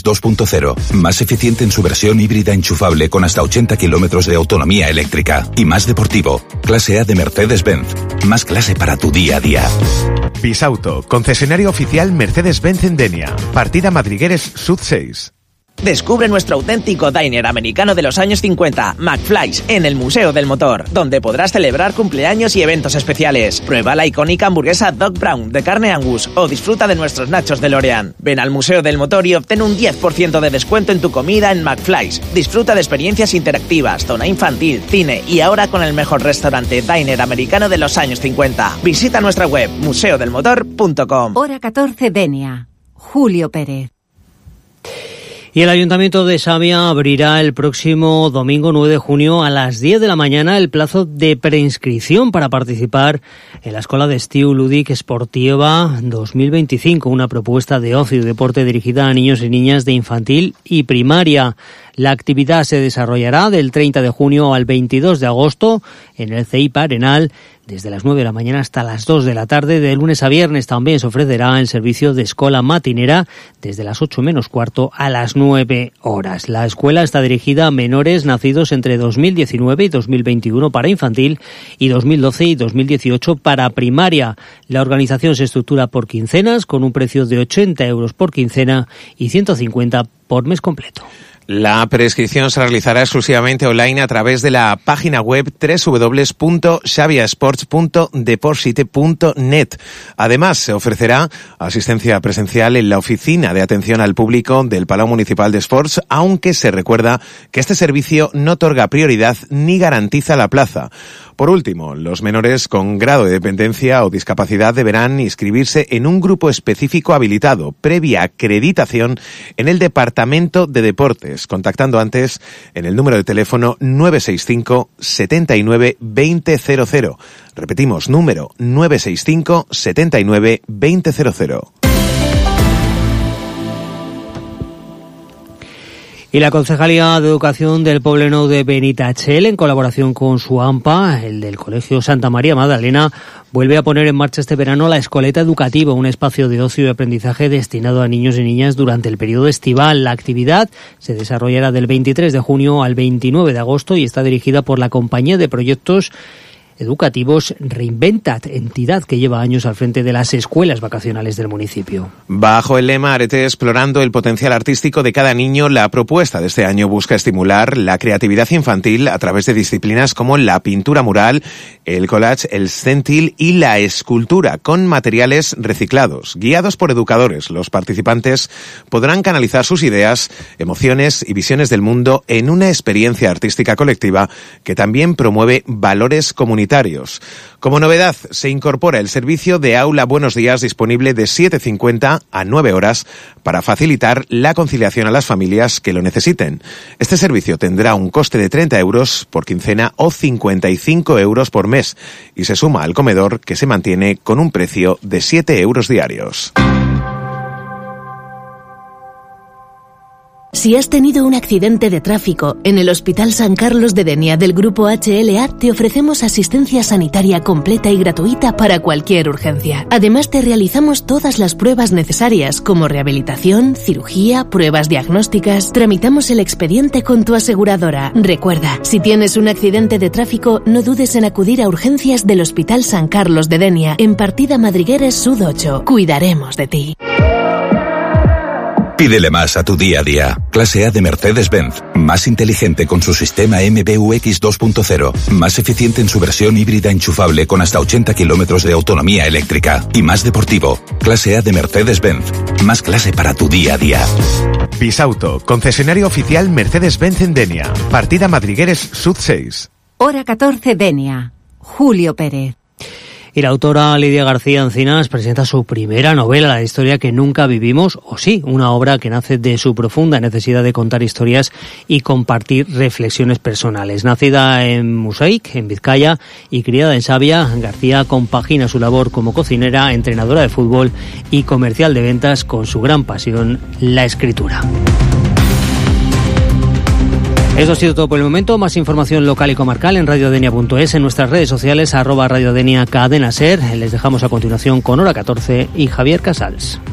MBUX 2.0, más eficiente en su versión híbrida enchufable con hasta 80 kilómetros de autonomía eléctrica y más deportivo. Clase A de Mercedes-Benz, más clase para tu día a día. Bisauto, concesionario oficial Mercedes-Benz en Denia, partida Madrigueres Sud 6. Descubre nuestro auténtico diner americano de los años 50, McFly's, en el Museo del Motor, donde podrás celebrar cumpleaños y eventos especiales. Prueba la icónica hamburguesa Doc Brown de carne Angus o disfruta de nuestros nachos DeLorean. Ven al Museo del Motor y obtén un 10% de descuento en tu comida en McFly's. Disfruta de experiencias interactivas, zona infantil, cine y ahora con el mejor restaurante diner americano de los años 50. Visita nuestra web museodelmotor.com. Hora 14 Denia. Julio Pérez. Y el Ayuntamiento de Savia abrirá el próximo domingo 9 de junio a las 10 de la mañana el plazo de preinscripción para participar en la Escola d'Estiu Lúdic Esportiva 2025, una propuesta de ocio y deporte dirigida a niños y niñas de infantil y primaria. La actividad se desarrollará del 30 de junio al 22 de agosto en el CEIP Arenal, desde las 9 de la mañana hasta las 2 de la tarde. De lunes a viernes también se ofrecerá el servicio de escola matinera desde las 8 menos cuarto a las 9 horas. La escuela está dirigida a menores nacidos entre 2019 y 2021 para infantil y 2012 y 2018 para primaria. La organización se estructura por quincenas con un precio de 80 euros por quincena y 150 por mes completo. La prescripción se realizará exclusivamente online a través de la página web www.xaviasports.deportsite.net. Además, se ofrecerá asistencia presencial en la oficina de atención al público del Palau Municipal de Esports, aunque se recuerda que este servicio no otorga prioridad ni garantiza la plaza. Por último, los menores con grado de dependencia o discapacidad deberán inscribirse en un grupo específico habilitado, previa acreditación en el Departamento de Deportes, contactando antes en el número de teléfono 965 79 2000. Repetimos, número 965 79 2000. Y la Concejalía de Educación del Poblenou de Benitachell, en colaboración con su AMPA, el del Colegio Santa María Magdalena, vuelve a poner en marcha este verano la Escoleta Educativa, un espacio de ocio y aprendizaje destinado a niños y niñas durante el periodo estival. La actividad se desarrollará del 23 de junio al 29 de agosto y está dirigida por la Compañía de Proyectos Educativos Reinventat, entidad que lleva años al frente de las escuelas vacacionales del municipio. Bajo el lema Arete explorando el potencial artístico de cada niño, la propuesta de este año busca estimular la creatividad infantil a través de disciplinas como la pintura mural, el collage, el stencil y la escultura con materiales reciclados. Guiados por educadores, los participantes podrán canalizar sus ideas, emociones y visiones del mundo en una experiencia artística colectiva que también promueve valores comunitarios. Como novedad, se incorpora el servicio de aula Buenos Días disponible de 7:50 a 9 horas para facilitar la conciliación a las familias que lo necesiten. Este servicio tendrá un coste de 30 euros por quincena o 55 euros por mes y se suma al comedor, que se mantiene con un precio de 7 euros diarios. Si has tenido un accidente de tráfico, en el Hospital San Carlos de Denia del Grupo HLA te ofrecemos asistencia sanitaria completa y gratuita para cualquier urgencia. Además te realizamos todas las pruebas necesarias como rehabilitación, cirugía, pruebas diagnósticas. Tramitamos el expediente con tu aseguradora. Recuerda, si tienes un accidente de tráfico, no dudes en acudir a urgencias del Hospital San Carlos de Denia en partida Madrigueres Sud 8. Cuidaremos de ti. Pídele más a tu día a día. Clase A de Mercedes-Benz, más inteligente con su sistema MBUX 2.0, más eficiente en su versión híbrida enchufable con hasta 80 kilómetros de autonomía eléctrica y más deportivo. Clase A de Mercedes-Benz, más clase para tu día a día. Bisauto, concesionario oficial Mercedes-Benz en Denia, partida Madrigueres Sud 6. Hora 14 Denia. Julio Pérez. Y la autora Lidia García Encinas presenta su primera novela, La historia que nunca vivimos, o sí, una obra que nace de su profunda necesidad de contar historias y compartir reflexiones personales. Nacida en Musaic, en Vizcaya, y criada en Savia, García compagina su labor como cocinera, entrenadora de fútbol y comercial de ventas con su gran pasión, la escritura. Eso ha sido todo por el momento. Más información local y comarcal en radiodenia.es, en nuestras redes sociales @radiodenia Cadena Ser. Les dejamos a continuación con Hora 14 y Javier Casals.